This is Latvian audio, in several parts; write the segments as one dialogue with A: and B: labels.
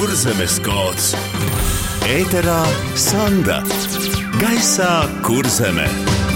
A: Kurzemes kods. Ēterā Sanda. Gaisā Kurzeme.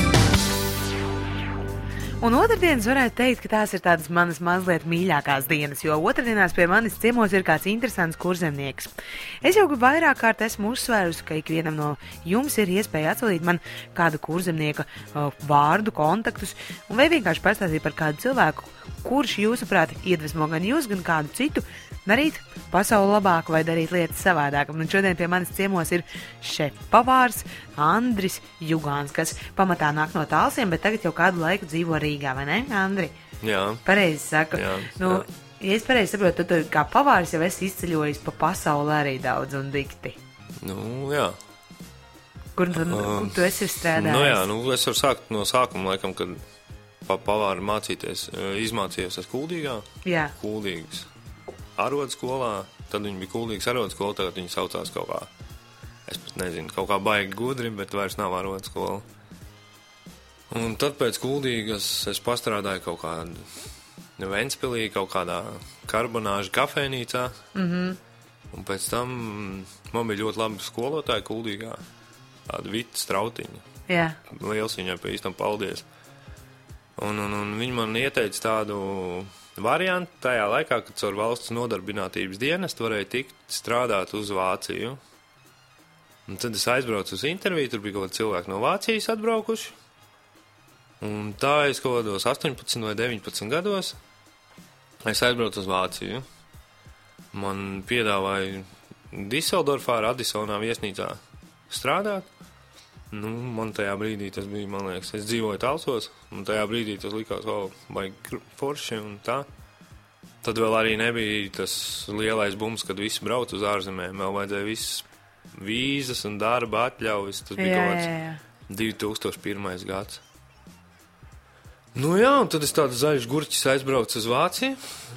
B: Un otrdienas varētu teikt, ka tās ir tādas manas mazliet mīļākās dienas, jo otrdienās pie manis ciemos ir kāds interesants kurzemnieks. Es jau vairāk kārt esmu uzsvērusi, ka ikvienam no jums ir iespēja atsūtīt man kādu kurzemnieka vārdu, kontaktus, un vai vienkārši pastāstīt par kādu cilvēku, kurš jūsuprāt iedvesmo gan jūs, gan kādu citu darīt pasauli labāku vai darīt lietas savādāk. Un šodien pie manis ciemos ir šefpavārs Andris Jugāns, kas pamatā nāk no Talsiem, bet tagad jau kādu laiku dzīvo Rīgā, vai ne, Andri?
C: Jā.
B: Pareizi saku. Jā. Ja es pareizi saprotu, tad tu kā pavārs jau esi izceļojis pa pasauli arī daudz un dikti.
C: Jā.
B: Kur tu esi strādājis?
C: Es varu sākt no sākuma, laikam, kad pavāri izmācījos es Kuldīgā.
B: Jā.
C: Kuldīgas arodskolā, tad viņi bija Kuldīgas arodskola, tagad viņi saucās kaut kā, es pat nezinu, kaut kā baigi gudri, bet vairs nav arodskola. Un tad pēc Kuldīgas es pastrādāju kaut kādu Ventspilī, kaut kādā karbonāžu kafejnīcā. Un pēc tam man bija ļoti labi skolotāji Kuldīgā, tāda Vita Strautiņa.
B: Jā.
C: Liels viņai pa īstam paldies. Un viņi man ieteica tādu variantu tajā laikā, kad caur valsts nodarbinātības dienestu varēja tikt strādāt uz Vāciju. Un tad es aizbraucu uz interviju, tur bija kaut kādi cilvēki no Vācijas atbraukuši. Un tā es kaut kādos 18 vai 19 gados es aizbraucu uz Vāciju. Man piedāvāja Diseldorfā, Radisonā viesnīcā strādāt. Man tajā brīdī tas bija, man liekas, es dzīvoju Talsos, un tajā brīdī tas likās baigi forši un tā. Tad vēl arī nebija tas lielais bums, kad visi brauc uz ārzemēm, vēl vajadzēja visas vīzas un darba atļaujas, tas bija kaut kāds 2001. gads. Un tad es tādu zaļš gurķis aizbraucu uz Vāciju,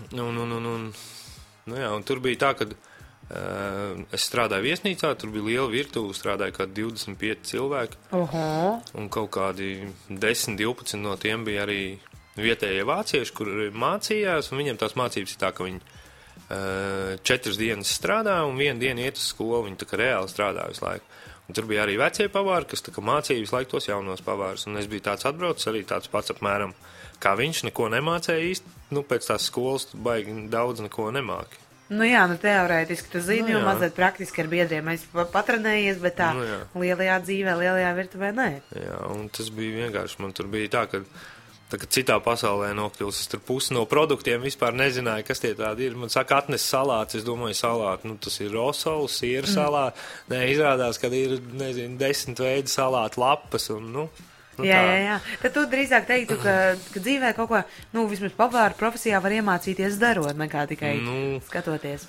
C: un tur bija tā, kad es strādāju viesnīcā, tur bija liela virtuve, strādāja kādi 25 cilvēki. Un kaut kādi 10-12 no tiem bija arī vietējie vācieši, kur mācījās, un viņiem tās mācības ir tā, ka viņi 4 dienas strādā un 1 dienu iet uz skolu, viņi tā kā reāli strādā visu laiku. Un tur bija arī vecie pavāri, kas tā kā mācīja visu laiku tos jaunos pavārus, un es biju tāds atbraucis, arī tāds pats apmēram, kā viņš neko nemācēja īsti, pēc tās skolas baigi daudz neko nemāki.
B: Teorētiski tu zini, jo mazliet praktiski ar biedriem es patrenējies, bet tā lielajā dzīvē, lielajā virtuvē nē.
C: Jā, un tas bija vienkārši, man tur bija tā, ka citā pasaulē nokļūs, es tur pusi no produktiem vispār nezināju, kas tie tādi ir. Man saka, atnes salāts, es domāju, salāti, tas ir rosols, siera salāti. Nē, izrādās, ka ir, 10 veidi salātu lapas un,
B: Jā. Tad tu drīzāk teiktu, ka dzīvē kaut ko, vismaz pavāru profesijā var iemācīties darot, nekā tikai skatoties.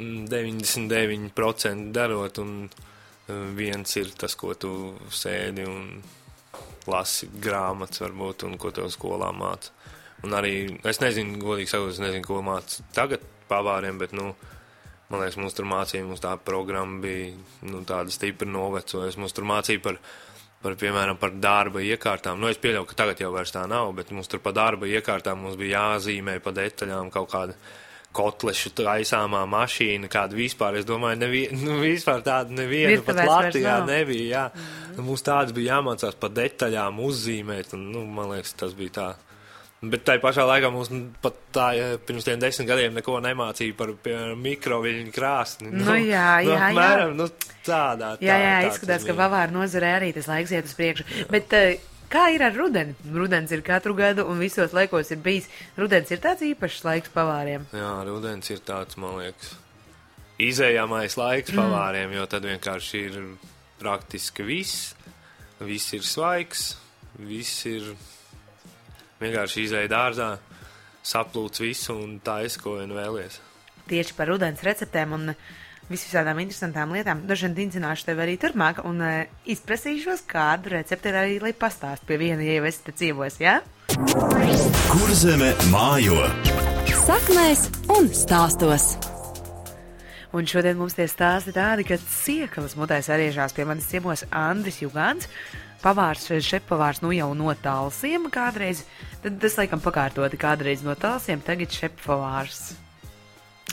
C: 99% darot, un viens ir tas, ko tu sēdi un lasi grāmatas varbūt, un ko tev skolā māca. Un arī, es nezinu, godīgi sakot, ko māca tagad pavāriem, bet, man liekas, mums tur mācīja, mums tā programma bija, tāda stipri novecojas, mums tur mācīja par piemēram, par darba iekārtām. Es pieļauju, ka tagad jau vairs tā nav, bet mums tur pa darba iekārtām mums bija jāzīmē pa detaļām kaut kāda kotlešu taisāmā mašīna, kāda vispār, es domāju, vispār tāda neviena pat Latvijā nebija, jā. Mums tādas bija jāmācās pa detaļām uzzīmēt, un, man liekas, tas bija tā. Bet tai pašā laikā mums pat tā, pirms 10 gadiem neko nemācīja par mikroviļņu krāsni. Apmēram, tādā.
B: Jā, izskatās, ka pavāru nozarē arī tas laiks iet uz priekšu. Bet kā ir ar rudeni? Rudens ir katru gadu un visos laikos ir bijis. Rudens ir tāds īpašs laiks pavāriem?
C: Jā, rudens ir tāds, man liekas, izējamais laiks pavāriem, jo tad vienkārši ir praktiski viss. Viss ir svaigs, viss ir vienkārši izēja dārzā, saplūc visu un tā ko vien vēlies.
B: Tieši par rudens receptēm un visādām interesantām lietām dažiem dincināšu tev arī turpmāk un izprasīšos kādu recepti arī, lai pastāst pie viena, ja jau esi te ciemos, jā?
A: Kurzeme mājo.
D: Saknēs un stāstos.
B: Un šodien mums tie stāsti tādi, ka ciekalas mutēs ariežās pie manis ciemos Andris Jugāns, pavārs, šefpavārs jau no Talsiem kādreiz, tad es laikam pakārtoti kādreiz no Talsiem, tagad šefpavārs.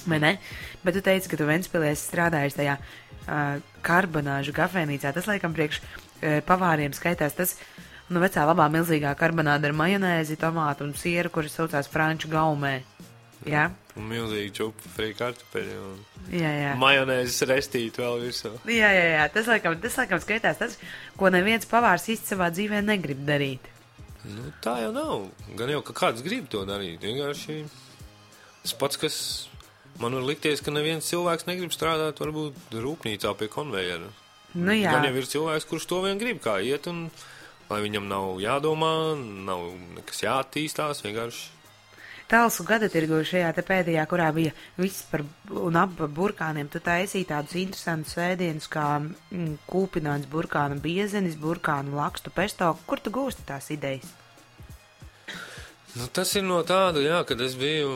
B: Vai ne? Bet tu teici, ka tu Ventspilī esi strādājis tajā karbonāžu kafejnīcā. Tas, laikam, priekš pavāriem skaitās tas, vecā labā milzīgā karbonāda ar majonēzi, tomātu un sieru, kuras saucās franču gaumē. Jā?
C: Un milzīgi čupu frī kartupeļi un
B: Jā.
C: majonēzes restīti vēl virsū.
B: Jā. Tas, laikam, skaitās tas, ko neviens pavārs īsti savā dzīvē negrib darīt.
C: Nu, tā jau nav. Gan jau, ka kāds grib to darīt. Vienkārši tas pats, kas man var likties, ka neviens cilvēks negrib strādāt varbūt rūpnīcā pie konvejera.
B: Nu, jā.
C: Gan jau ir cilvēks, kurš to vien grib, kā iet, un lai viņam nav jādomā, nav nekas jāattīstās, vienkārši.
B: Talsu gada tirgu šajā te pēdējā, kurā bija viss par un ap burkāniem, tu taisīji tādus interesantus ēdienus kā kūpināts burkānu biezenis, burkānu lakstu pesto. Kur tu gūsti tās idejas?
C: Nu, tas ir no tāda, jā, kad es biju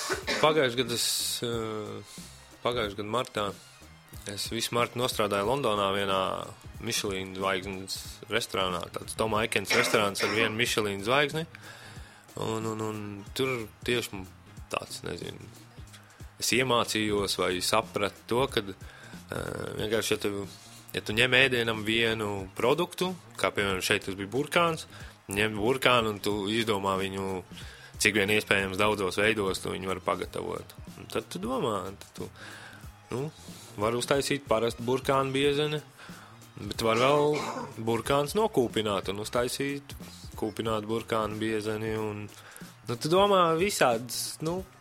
C: pagājušajā gadu martā. Es visu martu nostrādāju Londonā vienā Michelin zvaigznes restorānā, tāds Tom Aikens restorāns ar vienu Michelin zvaigzni. Un tur tieši tāds, nezinu, es iemācījos vai sapratu to, kad vienkārši, ja tu ņem ēdienam vienu produktu, kā piemēram šeit tas bija burkāns, ņem burkānu un tu izdomā viņu, cik vien iespējams daudzos veidos tu viņu var pagatavot. Un tad tu domā, var uztaisīt parastu burkānu biezeni, bet var vēl burkāns nokūpināt un uztaisīt kūpināt burkānu biezeni un, tu domā visādas,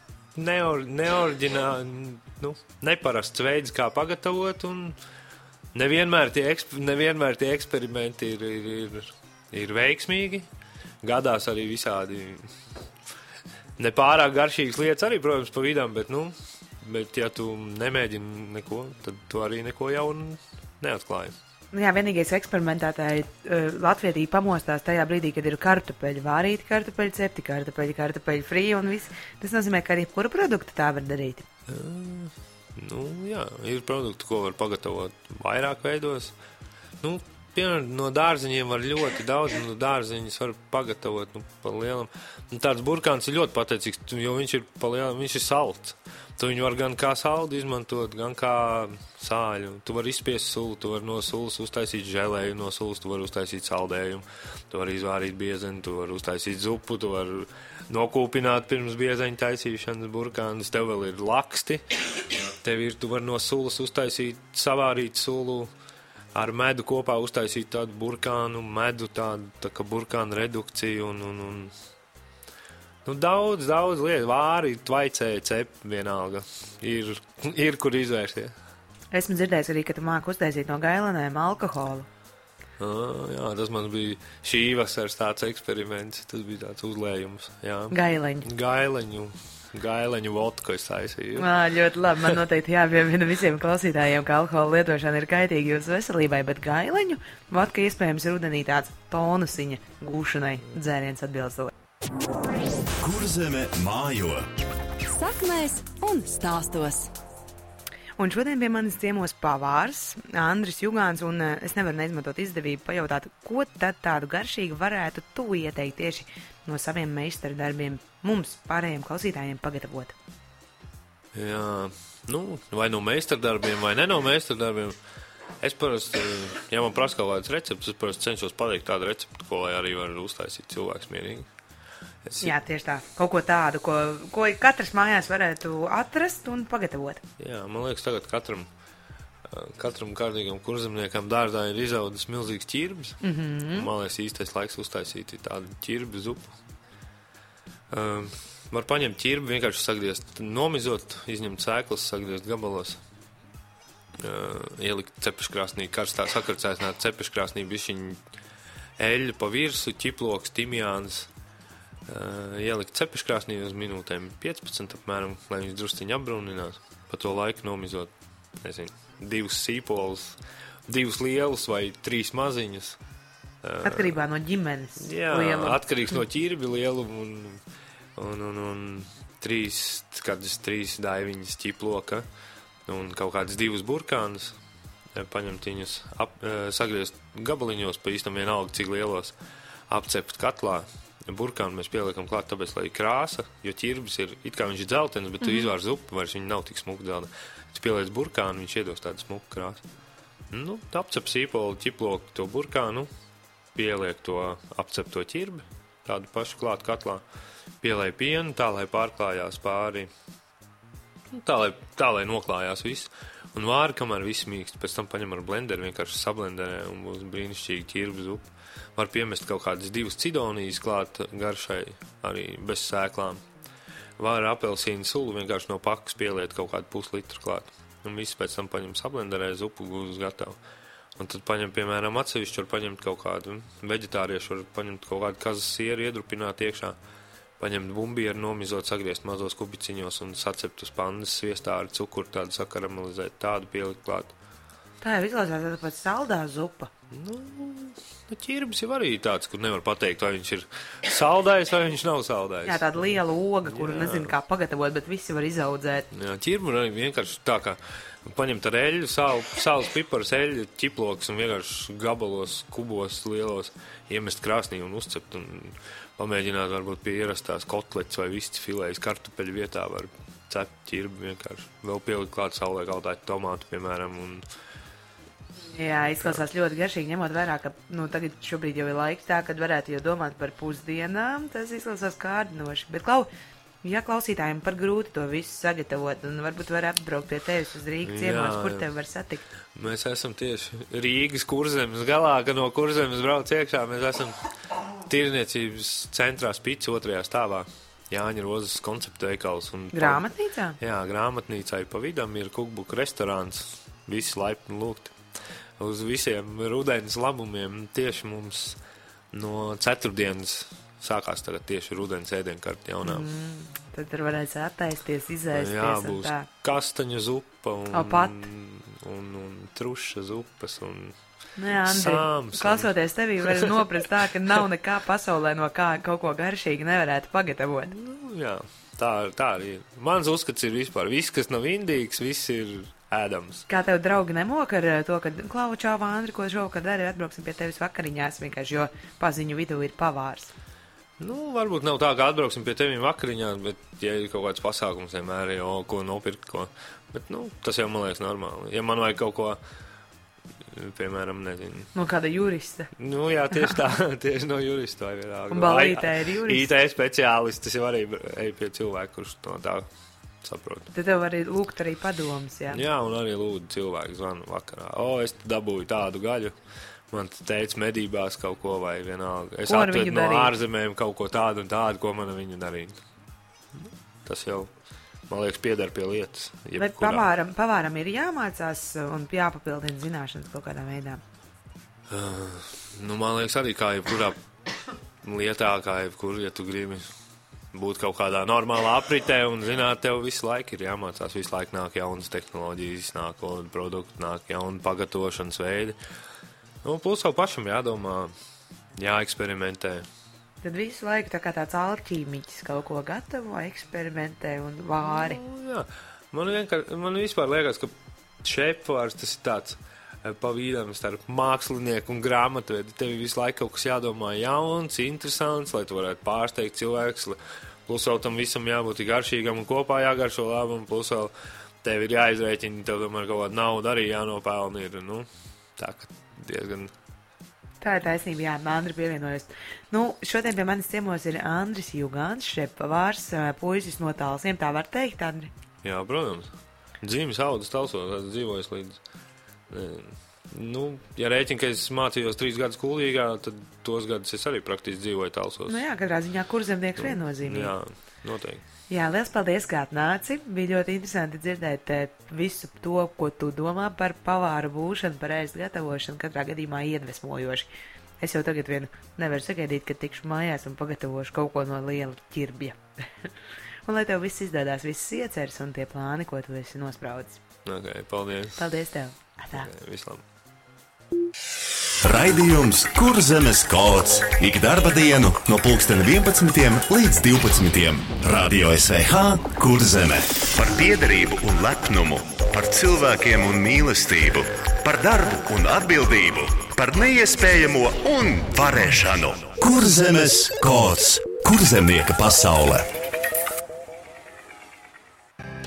C: neparasts veids, kā pagatavot un nevienmēr tie eksperimenti ir veiksmīgi. Gadās arī visādi nepārāk garšīgas lietas arī, protams, pa vidām, bet ja tu nemēģini neko, tad tu arī neko jaunu neatklāji.
B: Jā, vienīgais eksperimentētāji Latvietī pamostās tajā brīdī, kad ir kartupeļi, vārīti kartupeļi, cepti kartupeļi frī un viss. Tas nozīmē, ka arī kuru produktu tā var darīt?
C: Jā, ir produkti, ko var pagatavot vairāk veidos. Piemēram, no dārziņiem var ļoti daudz, no dārziņas var pagatavot pa lielam. Tāds burkāns ir ļoti pateicīgs, jo viņš ir pa lielam, viņš ir salds. Tu viņu var gan kā saldu izmantot, gan kā sāļu. Tu vari izspiest sulu, tu vari no sulas uztaisīt želēju, no sulas tu vari uztaisīt saldējumu, tu vari izvārīt biezeni, tu vari uztaisīt zupu, tu vari nokūpināt pirms biezeņa taisīšanas burkānus, tev vēl ir laksti, tu vari no sulas uztaisīt, savārīt sulu, ar medu kopā uztaisīt tādu burkānu, medu tādu tā kā burkānu redukciju un daudz lietu, vāri, tvaicēji, cepi vienalga. Ir kur izvērsties.
B: Esmu dzirdējis arī, ka tu māki uztaisīt no gailenēm alkoholu.
C: Jā, tas man bija šī vasaras tāds eksperiments, tas bija tāds uzlējums. Jā. Gaileņu vodku es taisīju.
B: Ļoti labi, man noteikti jāpiemina visiem klausītājiem, ka alkohola lietošana ir kaitīga jūsu veselībai, bet gaileņu vodka iespējams rudenī tāds tonusiņa gūšanai dzēriens atbilstoši.
A: Kurzeme mājo.
D: Saknēs un stāstos.
B: Un šodien pie manis ciemos pavārs Andris Jugāns, un es nevaru neizmantot izdevību pajautāt, ko tad tādu garšīgu varētu tu ieteikt tieši no saviem meistardarbiem mums, pārējiem klausītājiem, pagatavot.
C: Jā, vai no meistardarbiem, vai ne no meistardarbiem. Es parasti, ja man prasa kaut kāds recepts, es parasti cenšos pateikt tādu receptu, ko lai arī var uztaisīt cilvēks mierīgi.
B: Jā, tieši tā. Kaut ko tādu, ko katrs mājās varētu atrast un pagatavot.
C: Jā, man liekas, tagad katram kārtīgam kurzemniekam dārzā ir izaudzis milzīgs ķirbis. Man liekas, īstais laiks uztaisīt tādu ķirbi zupu. Var paņemt ķirbi, vienkārši sagriezt, nomizot, izņemt sēklas, sagriezt gabalos. Ielikt cepeškrāsnī, karstā sakarcēsnāt cepeškrāsnī bišķiņu eļļu pa virsu, ķiploks, timjāns. Ielikt cepeškrāsnī uz minūtēm 15 apmēram, lai viņš drusciņi apbrūninās. Pa to laiku nomizot, 2 sīpolus, 2 lielus vai 3 maziņus.
B: Atkarībā no ģimenes.
C: Jā, lieluma. Atkarīgs no ķirbi lielumu un 3 daiviņas ķiploka un kaut kādas 2 burkānus. Paņemt viņus, sagriezt gabaliņos, pa īstam vienalga, cik lielos, apcept katlā. burkānu mēs pieliekam klāt, tāpēc, lai krāsa, jo ķirbis ir, it kā viņš ir dzeltens, bet tu izvār zupu, vairs viņi nav tik smuki dzelteni. Tu pieliec burkānu, viņš iedos tādu smuku krāsu. Nu, apcep sīpolu, ķiploku to burkānu, pieliek to, apcep to ķirbi, tādu pašu klāt katlā, pielēj pienu, tā, lai pārklājās pāri, nu, tā, lai noklājās viss. Un vāri, kamēr viss mīkst, pēc tam paņem ar blenderu, vienkārši sablenderē un būs brīnišķīgi ķirbu zupa. Var piemest kaut kādas 2 cidonijas klāt garšai, arī bez sēklām. Var apelsīnu sulu vienkārši no pakas pieliet kaut kādu puslitru klāt. Un viss pēc tam paņem sablenderē, zupu gūs gatavu. Un tad paņem, piemēram, atsevišķi var paņemt kaut kādu, veģetāriešu var paņemt kaut kādu kazas sieru, iedrupināt iekšā. Paņemt bumbieru, nomizot, sagriezt mazos kubiciņos un sacept uz pandas sviestā ar cukuru, tādu sakaramalizēt, tādu pielikt klāt.
B: Tā jau izklausās tāda pat saldā zupa.
C: Nu, ķirbis jau arī tāds, kur nevar pateikt, vai viņš ir saldājs vai viņš nav saldājs.
B: Jā, tāda liela oga, kuru nezinu kā pagatavot, bet visi var izaudzēt.
C: Jā, ķirbu arī vienkārši tā kā paņemt ar eļļu, sāls, pipars, eļļu, ķiploks un vienkārši gabalos, kubos lielos iemest krāsnī un uzcept un pamēģināt varbūt pie ierastās kotlets vai visti filējas kartupeļu vietā var cept ķirbi vienkārši. Vēl pielikt klāt saulē kaltāt tomātu, piemēram, un...
B: Jā, izklausās ļoti garšīgi, ņemot vērā, ka, tagad šobrīd jau ir laiks tā, kad varētu jau domāt par pusdienām, tas izklausās kārdinoši. Bet, ja klausītājiem par grūti to visu sagatavot, un varbūt var apbraukt pie tevis uz Rīgas ciemos, kur tevi var satikt?
C: Mēs esam tieši Rīgas Kurzemes galā, ka no Kurzemes brauc iekšā, mēs esam tirniecības centrā Spici 2. stāvā. Jāņa Rozes konceptu veikals.
B: Grāmatnīcā? Jā,
C: grāmatnīcā pa vidam ir Kukbuka restorāns, visi laipni lūgti. Uz visiem rudens labumiem tieši mums no ceturtdienas sākās tagad tieši rudens ēdienkarta jaunā.
B: Tad tur varēs attaisties, izēsties.
C: Jā, būs kastaņu zupa un truša zupas un sāms.
B: Klausoties tevī, var noprast tā, ka nav nekā pasaulē, no kā kaut ko garšīgi nevarētu pagatavot.
C: Jā, tā arī ir. Mans uzskats ir vispār, viss, kas nav indīgs, viss ir ēdams.
B: Kā tev draugi nemok ar to, ka Čau, Andri, ko šovakar dari, atbrauksim pie tevis vakariņās, vienkārši, jo paziņu vidū ir pavārs.
C: Varbūt nav tā, ka atbrauksim pie teviem vakariņās, bet, ja ir kaut kāds pasākums, vienmēr ir, ko nopirkt, ko. Bet, tas jau, man liekas, normāli. Ja man vajag kaut ko, piemēram, nezinu.
B: No kāda jurista?
C: Jā, tieši tā, tieši no jurista vai vienāk.
B: Un balītē ir jurista?
C: IT speciālists, tas jau arī ej pie cilvēku, kurš no tā saprotu.
B: Tad tev arī lūgt arī padomas, jā?
C: Jā, un arī lūdzu cilvēku zvanu vakarā. Es dabūju tādu gaļu, man teica medībās kaut ko vai vienalga. Es atvedu no ārzemēm kaut ko tādu un tādu, ko man viņu darīt. Tas jau, man liekas, pieder pie lietas.
B: Bet pavāram ir jāmācās un jāpapildina zināšanas kaut kādā veidā?
C: Man liekas arī kā jebkurā lietā, kā jebkur, ja tu gribi būt kaut kādā normālā apritē un zināt, tev visu laiku ir jāmācās, visu laiku nāk jaunas tehnoloģijas, nāk jauni produkti, nāk jauni pagatavošanas veidi. Plus vēl pašam jādomā, jāeksperimentē.
B: Tad visu laiku tā kā tāds alķīmiķis kaut ko gatavo, eksperimentē un vāri.
C: Jā, man vispār liekas, ka šefvārs tas ir tāds pa vīdam starp mākslinieku un grāmatvedi. Tev visu laiku kaut kas jādomā jauns, interesants, lai tu varētu pārsteigt cilvēks. Plus vēl tam visam jābūt garšīgam un kopā jāgaršo labi, un plus vēl tev ir jāizrēķina, tev tomēr kaut kāda nauda arī jānopelna ir, tā ka diezgan...
B: Tā ir taisnība, jā, Andri pievienojas. Šodien pie manis ciemos ir Andris Jugāns, šefpavārs, puisis no Talsiem, tā var teikt, Andri?
C: Jā, protams. Dzīves audas Talsos, es dzīvoju līdz... Ja rēķina, ka es mācījos 3 gadus Kuldīgā, tad tos gadus es arī praktiski dzīvoju Talsos.
B: Jā, katrā ziņā kurzemnieks viennozīmīgi.
C: Jā, noteikti.
B: Jā, liels paldies, kā atnāci. Bija ļoti interesanti dzirdēt visu to, ko tu domā par pavāru būšanu, par ēst gatavošanu, katrā gadījumā iedvesmojoši. Es jau tagad nevaru sagaidīt, ka tikšu mājās un pagatavošu kaut ko no liela ķirbja. Un lai tev viss izdodās, viss ieceres un tie plāni, ko tu esi nospraudis.
C: Ok, paldies.
B: Paldies tev.
C: Vislabāk.
A: Raidījums Kurzemes kods. Ik darba dienu no 11 līdz 12. Radio SVH Kurzeme. Par piederību un lepnumu. par cilvēkiem un mīlestību, par darbu un atbildību, par neiespējamo un varēšanu. Kurzemes kods? Kurzemnieka pasaule.